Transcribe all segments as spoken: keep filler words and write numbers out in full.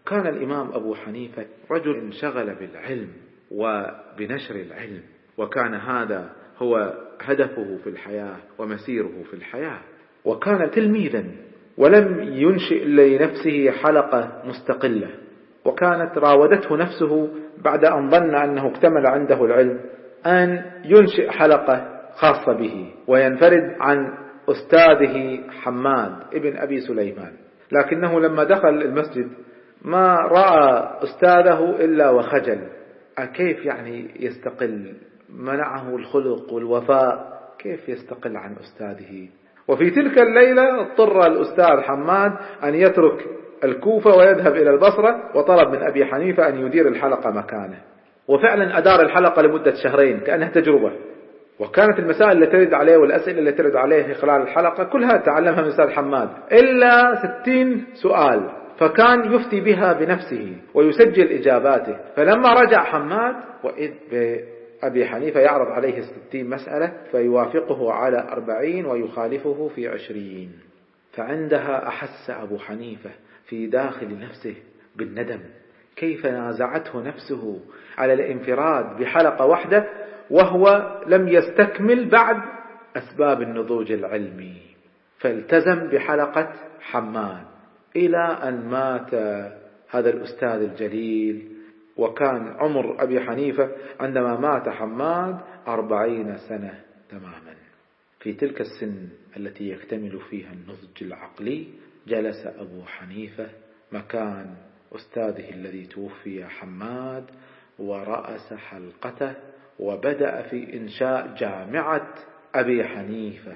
وكان الإمام أبو حنيفة رجل انشغل بالعلم وبنشر العلم، وكان هذا هو هدفه في الحياة ومسيره في الحياة، وكان تلميذا ولم ينشئ لنفسه حلقة مستقلة. وكانت راودته نفسه بعد أن ظن أنه اكتمل عنده العلم أن ينشئ حلقة خاصة به وينفرد عن أستاذه حماد ابن أبي سليمان، لكنه لما دخل المسجد ما رأى أستاذه إلا وخجل. كيف يعني يستقل؟ منعه الخلق والوفاء، كيف يستقل عن أستاذه؟ وفي تلك الليلة اضطر الأستاذ حماد أن يترك الكوفة ويذهب إلى البصرة، وطلب من أبي حنيفة أن يدير الحلقة مكانه. وفعلا أدار الحلقة لمدة شهرين كأنها تجربة، وكانت المسائل التي ترد عليه والأسئلة التي ترد عليه في خلال الحلقة كلها تعلمها من أستاذ حماد إلا ستين سؤال، فكان يفتي بها بنفسه ويسجل إجاباته. فلما رجع حماد وإذ بأبي حنيفة يعرض عليه الستين مسألة فيوافقه على أربعين ويخالفه في عشرين، فعندها أحس أبو حنيفة في داخل نفسه بالندم، كيف نازعته نفسه على الانفراد بحلقة واحدة وهو لم يستكمل بعد أسباب النضوج العلمي. فالتزم بحلقة حماد إلى أن مات هذا الأستاذ الجليل، وكان عمر أبي حنيفة عندما مات حماد أربعين سنة تماما. في تلك السن التي يكتمل فيها النضج العقلي جلس أبو حنيفة مكان أستاذه الذي توفي حماد ورأس حلقته، وبدأ في إنشاء جامعة أبي حنيفة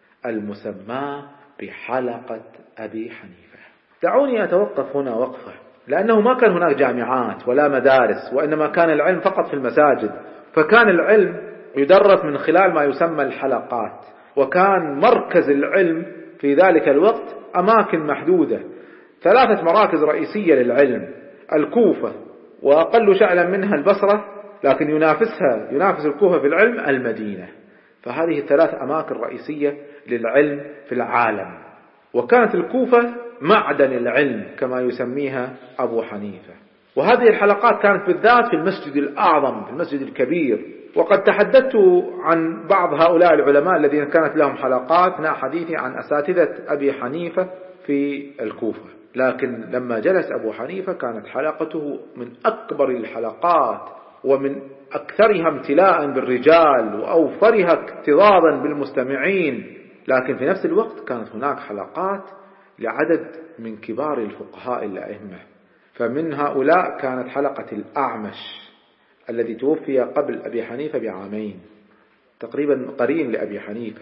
المسمى بحلقة أبي حنيفة. دعوني أتوقف هنا وقفة، لأنه ما كان هناك جامعات ولا مدارس، وإنما كان العلم فقط في المساجد، فكان العلم يدرس من خلال ما يسمى الحلقات، وكان مركز العلم في ذلك الوقت أماكن محدودة، ثلاثة مراكز رئيسية للعلم: الكوفة، وأقل شأنا منها البصرة، لكن ينافسها ينافس الكوفة في العلم المدينة. فهذه الثلاث أماكن رئيسية للعلم في العالم، وكانت الكوفة معدن العلم كما يسميها أبو حنيفة. وهذه الحلقات كانت بالذات في المسجد الأعظم، في المسجد الكبير. وقد تحدثت عن بعض هؤلاء العلماء الذين كانت لهم حلقات أثناء حديثي عن أساتذة أبي حنيفة في الكوفة، لكن لما جلس أبو حنيفة كانت حلقته من أكبر الحلقات ومن أكثرها امتلاء بالرجال وأوفرها اكتظاظا بالمستمعين. لكن في نفس الوقت كانت هناك حلقات لعدد من كبار الفقهاء الأئمة، فمن هؤلاء كانت حلقة الأعمش الذي توفي قبل أبي حنيفة بعامين، تقريبا قرين لأبي حنيفة.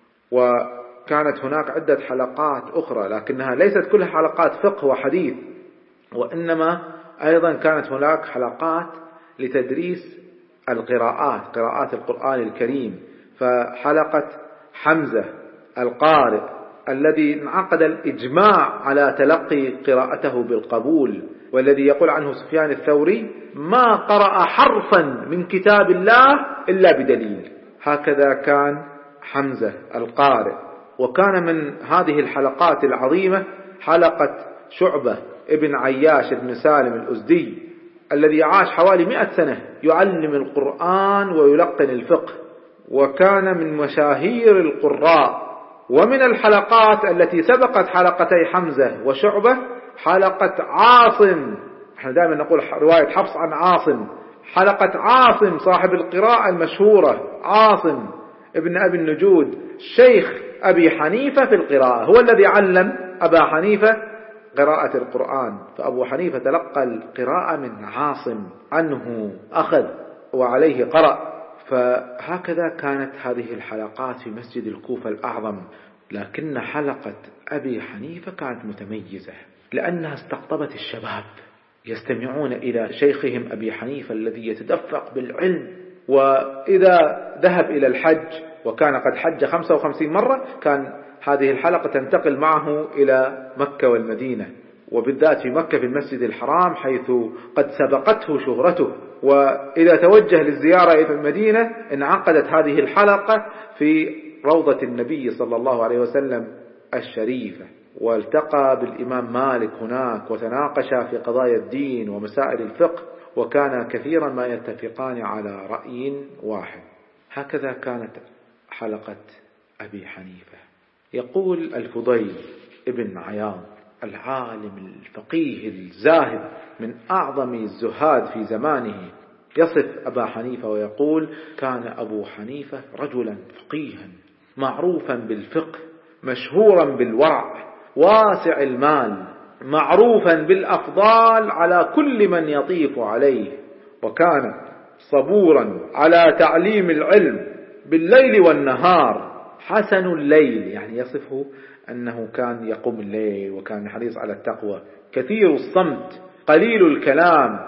وكانت هناك عدة حلقات أخرى لكنها ليست كلها حلقات فقه وحديث، وإنما أيضا كانت هناك حلقات لتدريس القراءات، قراءات القرآن الكريم. فحلقة حمزة القارئ الذي انعقد الإجماع على تلقي قراءته بالقبول، والذي يقول عنه سفيان الثوري: ما قرأ حرفا من كتاب الله إلا بدليل. هكذا كان حمزة القارئ. وكان من هذه الحلقات العظيمة حلقة شعبة ابن عياش ابن سالم الأزدي الذي عاش حوالي مئة سنة يعلم القرآن ويلقن الفقه، وكان من مشاهير القراء. ومن الحلقات التي سبقت حلقتي حمزة وشعبة حلقة عاصم، احنا دائما نقول رواية حفص عن عاصم، حلقة عاصم صاحب القراءة المشهورة، عاصم ابن أبي النجود شيخ أبي حنيفة في القراءة، هو الذي علم أبا حنيفة قراءة القرآن. فأبو حنيفة تلقى القراءة من عاصم، عنه أخذ وعليه قرأ. فهكذا كانت هذه الحلقات في مسجد الكوفة الأعظم. لكن حلقة أبي حنيفة كانت متميزة لأنها استقطبت الشباب يستمعون إلى شيخهم أبي حنيفة الذي يتدفق بالعلم. وإذا ذهب إلى الحج وكان قد حج خمسة وخمسين مرة كان هذه الحلقة تنتقل معه إلى مكة والمدينة، وبالذات في مكة في المسجد الحرام حيث قد سبقته شهرته. وإذا توجه للزيارة إلى المدينة انعقدت هذه الحلقة في روضة النبي صلى الله عليه وسلم الشريفة. والتقى بالإمام مالك هناك وتناقشا في قضايا الدين ومسائل الفقه، وكان كثيرا ما يتفقان على رأي واحد. هكذا كانت حلقة أبي حنيفة. يقول الفضيل ابن عياض العالم الفقيه الزاهد من أعظم الزهاد في زمانه يصف أبا حنيفة ويقول: كان أبو حنيفة رجلا فقيها معروفا بالفقه، مشهورا بالورع، واسع المال، معروفا بالأفضال على كل من يطيف عليه، وكان صبورا على تعليم العلم بالليل والنهار، حسن الليل، يعني يصفه أنه كان يقوم الليل وكان حريص على التقوى، كثير الصمت، قليل الكلام،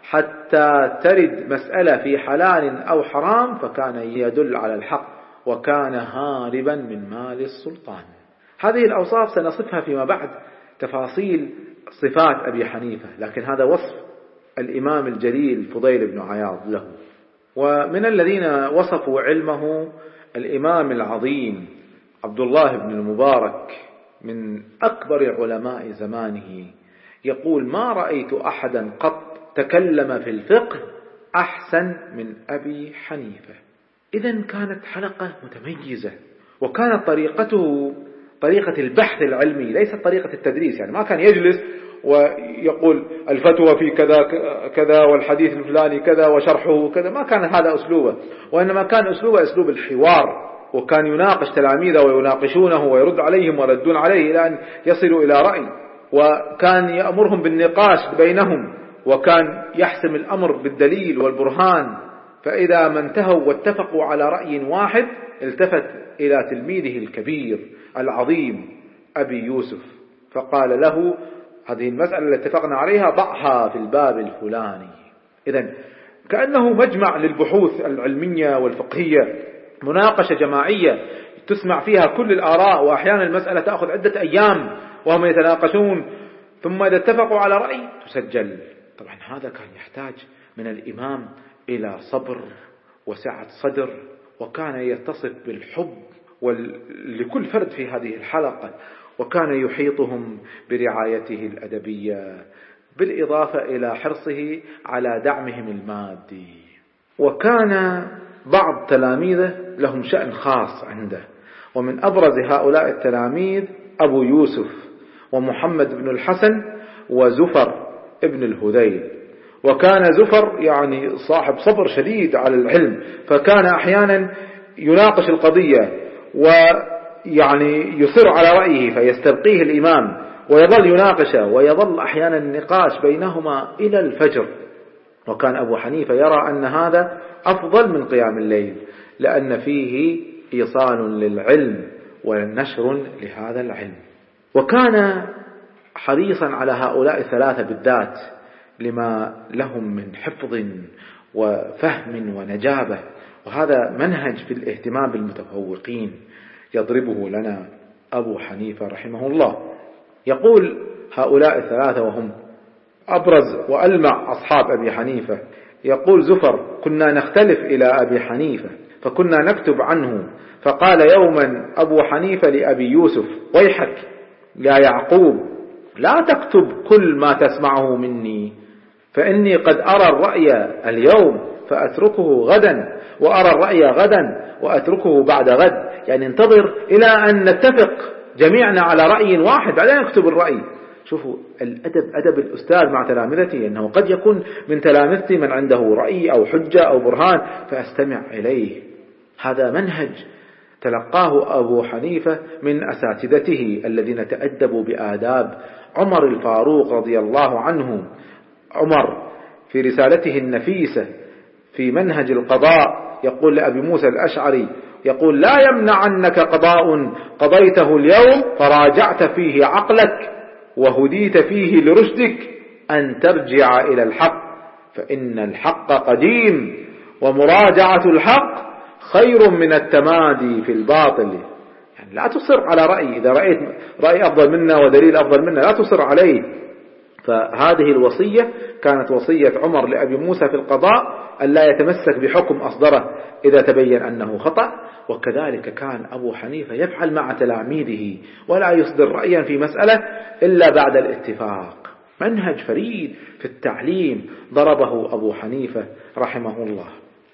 حتى ترد مسألة في حلال أو حرام فكان يدل على الحق، وكان هاربا من مال السلطان. هذه الأوصاف سنصفها فيما بعد تفاصيل صفات أبي حنيفة، لكن هذا وصف الإمام الجليل فضيل بن عياض له. ومن الذين وصفوا علمه الإمام العظيم عبد الله بن المبارك من أكبر علماء زمانه، يقول: ما رأيت أحدا قط تكلم في الفقه أحسن من أبي حنيفة. إذن كانت حلقة متميزة، وكانت طريقته طريقة البحث العلمي ليست طريقة التدريس، يعني ما كان يجلس ويقول الفتوى في كذا كذا والحديث الفلاني كذا وشرحه كذا، ما كان هذا أسلوبه، وإنما كان أسلوبه أسلوب الحوار، وكان يناقش تلاميذه ويناقشونه ويرد عليهم ويردون عليه إلى أن يصلوا إلى رأي، وكان يأمرهم بالنقاش بينهم، وكان يحسم الأمر بالدليل والبرهان. فإذا ما انتهوا واتفقوا على رأي واحد التفت إلى تلميذه الكبير العظيم أبي يوسف فقال له: هذه المسألة التي اتفقنا عليها ضعها في الباب الفلاني. إذن كأنه مجمع للبحوث العلمية والفقهية، مناقشة جماعية تسمع فيها كل الآراء، وأحيانا المسألة تأخذ عدة أيام وهم يتناقشون، ثم إذا اتفقوا على رأي تسجل. طبعا هذا كان يحتاج من الإمام إلى صبر وسعة صدر، وكان يتصف بالحب لكل فرد في هذه الحلقة، وكان يحيطهم برعايته الأدبية، بالإضافة إلى حرصه على دعمهم المادي. وكان بعض تلاميذه لهم شأن خاص عنده، ومن أبرز هؤلاء التلاميذ أبو يوسف ومحمد بن الحسن وزفر ابن الهذيل. وكان زفر يعني صاحب صبر شديد على العلم، فكان أحيانا يناقش القضية ويعني يصر على رأيه فيستبقيه الإمام ويظل يناقشه، ويظل أحيانا النقاش بينهما إلى الفجر. وكان أبو حنيفة يرى أن هذا أفضل من قيام الليل، لأن فيه إيصال للعلم ونشر لهذا العلم. وكان حريصا على هؤلاء الثلاثة بالذات لما لهم من حفظ وفهم ونجابة، وهذا منهج في الاهتمام بالمتفوقين يضربه لنا أبو حنيفة رحمه الله. يقول هؤلاء الثلاثة وهم أبرز وألمع أصحاب أبي حنيفة، يقول زفر: كنا نختلف إلى أبي حنيفة فكنا نكتب عنه، فقال يوما أبو حنيفة لأبي يوسف: ويحك يا يعقوب، لا تكتب كل ما تسمعه مني، فإني قد أرى الرأي اليوم فأتركه غدا، وأرى الرأي غدا وأتركه بعد غد. يعني انتظر إلى أن نتفق جميعنا على رأي واحد بعدين نكتب الرأي. شوفوا الأدب، أدب الأستاذ مع تلامذته، أنه قد يكون من تلامذتي من عنده رأي أو حجة أو برهان فأستمع إليه. هذا منهج تلقاه أبو حنيفة من أساتذته الذين تأدبوا بآداب عمر الفاروق رضي الله عنه. عمر في رسالته النفيسة في منهج القضاء يقول لأبي موسى الأشعري، يقول: لا يمنعنك قضاء قضيته اليوم فراجعت فيه عقلك وهديت فيه لرشدك أن ترجع إلى الحق، فإن الحق قديم ومراجعة الحق خير من التمادي في الباطل. يعني لا تصر على رأي، إذا رأيت رأي أفضل منا ودليل أفضل منا لا تصر عليه، فهذه الوصية كانت وصية عمر لأبي موسى في القضاء ألا يتمسك بحكم أصدره إذا تبين أنه خطأ. وكذلك كان أبو حنيفة يفعل مع تلاميذه ولا يصدر رأيا في مسألة إلا بعد الاتفاق. منهج فريد في التعليم ضربه أبو حنيفة رحمه الله.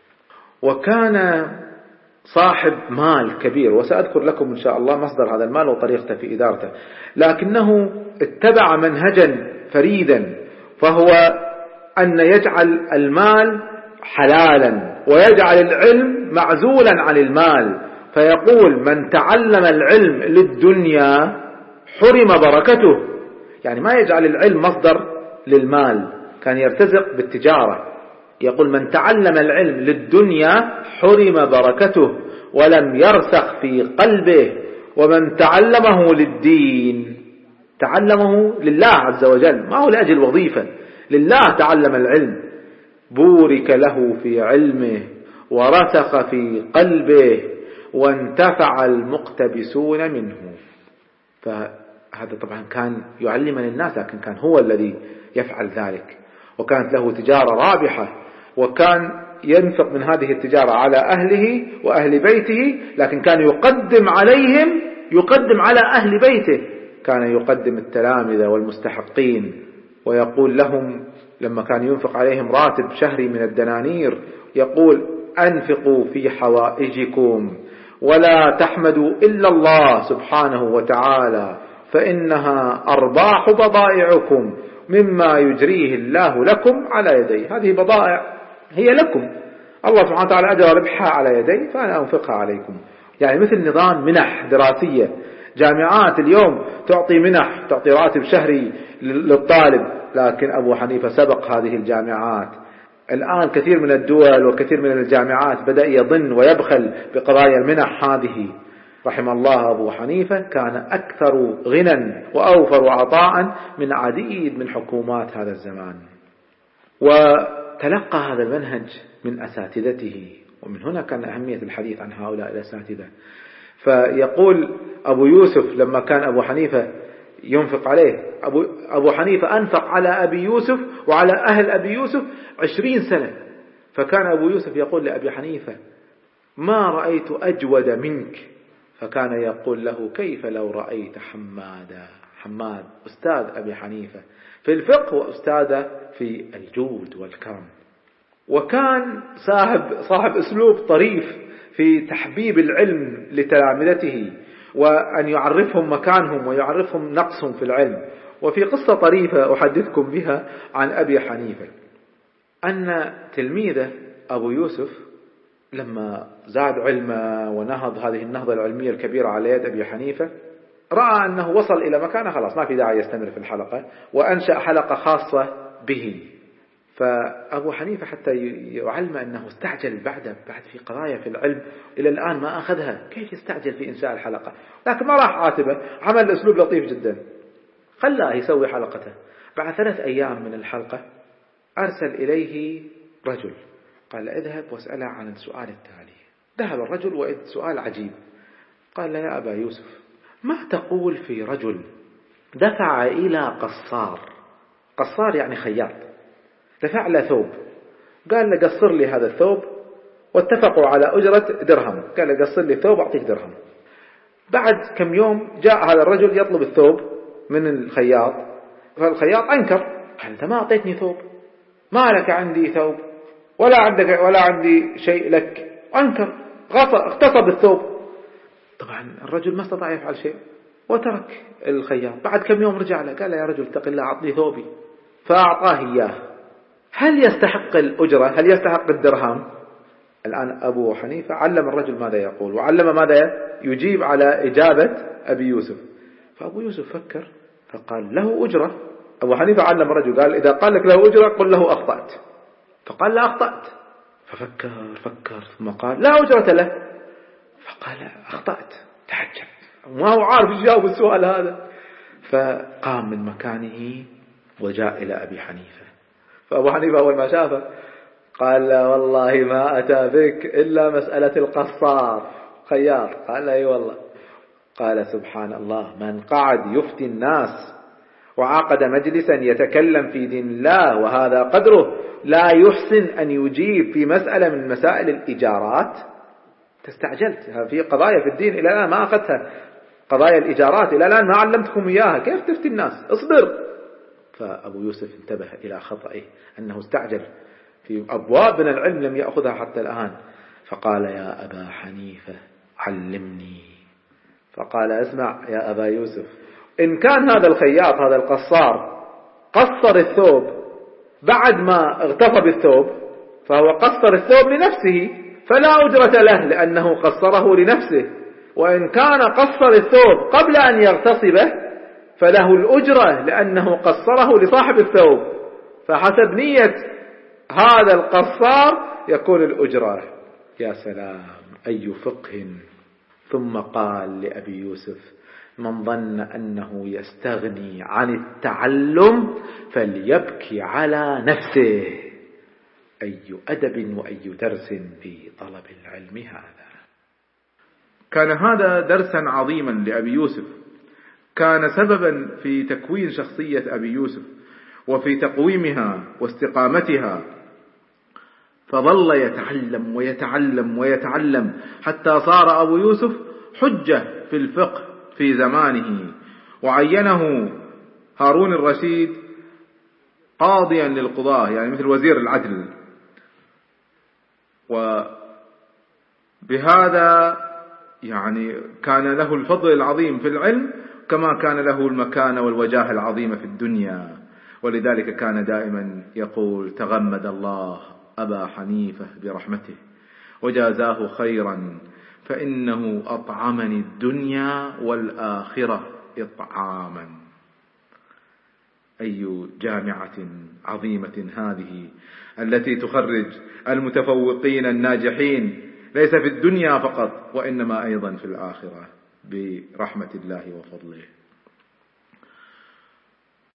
وكان صاحب مال كبير، وسأذكر لكم إن شاء الله مصدر هذا المال وطريقته في إدارته، لكنه اتبع منهجا فريدا، فهو أن يجعل المال حلالا ويجعل العلم معزولا عن المال. فيقول: من تعلم العلم للدنيا حرم بركته. يعني ما يجعل العلم مصدر للمال، كان يرتزق بالتجارة. يقول: من تعلم العلم للدنيا حرم بركته ولم يرسخ في قلبه، ومن تعلمه للدين، تعلمه لله عز وجل، ما هو لأجل وظيفة، لله تعلم العلم، بورك له في علمه ورسخ في قلبه وانتفع المقتبسون منه. فهذا طبعا كان يعلم الناس، لكن كان هو الذي يفعل ذلك، وكانت له تجارة رابحة، وكان ينفق من هذه التجارة على أهله وأهل بيته، لكن كان يقدم عليهم، يقدم على أهل بيته، كان يقدم التلامذة والمستحقين، ويقول لهم لما كان ينفق عليهم راتب شهري من الدنانير، يقول: أنفقوا في حوائجكم ولا تحمدوا إلا الله سبحانه وتعالى، فإنها أرباح بضائعكم مما يجريه الله لكم على يدي. هذه بضائع هي لكم، الله سبحانه وتعالى أجرى ربحها على يدي، فأنا أنفقها عليكم. يعني مثل نظام منح دراسية، جامعات اليوم تعطي منح، تعطي راتب شهري للطالب، لكن أبو حنيفة سبق هذه الجامعات. الآن كثير من الدول وكثير من الجامعات بدأ يظن ويبخل بقضايا المنح هذه. رحم الله أبو حنيفة، كان أكثر غنى وأوفر عطاء من عديد من حكومات هذا الزمان. وتلقى هذا المنهج من أساتذته، ومن هنا كان أهمية الحديث عن هؤلاء الأساتذة. فيقول أبو يوسف لما كان أبو حنيفة ينفق عليه، أبو, أبو حنيفة أنفق على أبي يوسف وعلى أهل أبي يوسف عشرين سنة. فكان أبو يوسف يقول لأبي حنيفة: ما رأيت أجود منك. فكان يقول له: كيف لو رأيت حمادا. حماد أستاذ أبي حنيفة في الفقه وأستاذ في الجود والكرم. وكان صاحب, صاحب أسلوب طريف في تحبيب العلم لتلامذته، وأن يعرفهم مكانهم ويعرفهم نقصهم في العلم. وفي قصة طريفة أحدثكم بها عن أبي حنيفة، أن تلميذه أبو يوسف لما زاد علمه ونهض هذه النهضة العلمية الكبيرة على يد أبي حنيفة، رأى أنه وصل إلى مكانه، خلاص ما في داعي يستمر في الحلقة، وأنشأ حلقة خاصة به. فأبو حنيفة حتى يعلم أنه استعجل بعد بعد في قضايا في العلم إلى الآن ما أخذها، كيف يستعجل في إنشاء الحلقة؟ لكن ما راح عاتبه، عمل أسلوب لطيف جدا، خلاه يسوي حلقته. بعد ثلاث أيام من الحلقة أرسل إليه رجل، قال: اذهب واسأله عن السؤال التالي. ذهب الرجل وإذ سؤال عجيب. قال: يا أبا يوسف، ما تقول في رجل دفع إلى قصار، قصار يعني خياط، دفع له ثوب، قال له: قصر لي هذا الثوب، واتفقوا على أجرة درهم، قال له: قصر لي الثوب أعطيك درهم. بعد كم يوم جاء هذا الرجل يطلب الثوب من الخياط، فالخياط أنكر، قال: أنت ما أعطيتني ثوب، ما لك عندي ثوب ولا عندك ولا عندي شيء لك، أنكر، اغتصب الثوب. طبعا الرجل ما استطاع يفعل شيء وترك الخياط. بعد كم يوم رجع له، قال: يا رجل اتق الله، أعطني ثوبي، فأعطاه إياه. هل يستحق الأجرة؟ هل يستحق الدرهم؟ الآن أبو حنيفة علم الرجل ماذا يقول، وعلم ماذا يجيب على إجابة أبي يوسف. فأبو يوسف فكر فقال: له أجرة. أبو حنيفة علم الرجل، قال: إذا قال لك له أجرة قل له أخطأت. فقال: لا أخطأت. ففكر فكر ثم قال: لا أجرة له. فقال: أخطأت. تعجب، ما هو عارف يجاوب السؤال هذا. فقام من مكانه وجاء إلى أبي حنيفة. فأبو حنيفة أول ما شافه قال: لا والله ما أتى بك إلا مسألة القصار خياط. قال: لا أي والله. قال: سبحان الله، من قعد يفتي الناس وعقد مجلسا يتكلم في دين الله وهذا قدره، لا يحسن أن يجيب في مسألة من مسائل الإيجارات. تستعجلت في قضايا في الدين إلى الآن ما أخذتها، قضايا الإيجارات إلى الآن ما علمتكم إياها، كيف تفتي الناس؟ اصبر. فأبو يوسف انتبه إلى خطئه أنه استعجل في أبواب من العلم لم يأخذها حتى الآن، فقال يا أبا حنيفة علمني. فقال اسمع يا أبا يوسف، إن كان هذا الخياط هذا القصار قصر الثوب بعد ما اغتفى بالثوب فهو قصر الثوب لنفسه فلا أجرة له لأنه قصره لنفسه، وإن كان قصر الثوب قبل أن يغتصبه فله الأجرة لأنه قصره لصاحب الثوب، فحسب نية هذا القصار يكون الأجرة. يا سلام أي فقه. ثم قال لأبي يوسف من ظن أنه يستغني عن التعلم فليبكي على نفسه. أي أدب وأي درس في طلب العلم هذا. كان هذا درسا عظيما لأبي يوسف، كان سببا في تكوين شخصية أبي يوسف وفي تقويمها واستقامتها، فظل يتعلم ويتعلم ويتعلم حتى صار أبو يوسف حجة في الفقه في زمانه، وعينه هارون الرشيد قاضيا للقضاة يعني مثل وزير العدل، وبهذا يعني كان له الفضل العظيم في العلم كما كان له المكانة والوجاهة العظيمة في الدنيا. ولذلك كان دائما يقول تغمد الله أبا حنيفة برحمته وجازاه خيرا فإنه أطعمني الدنيا والآخرة إطعاما. أي جامعة عظيمة هذه التي تخرج المتفوقين الناجحين ليس في الدنيا فقط وإنما أيضا في الآخرة برحمة الله وفضله.